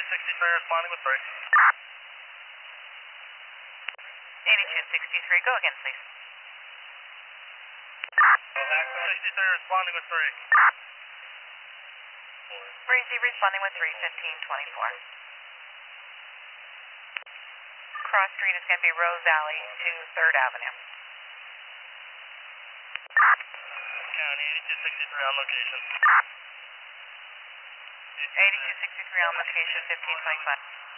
8263 responding with 3. 8263, go again, please. 63 responding with 3. Breezy responding with 31524. Cross street is going to be Rose Alley to 3rd Avenue. County 8263 on location. 8263 on location, 1525.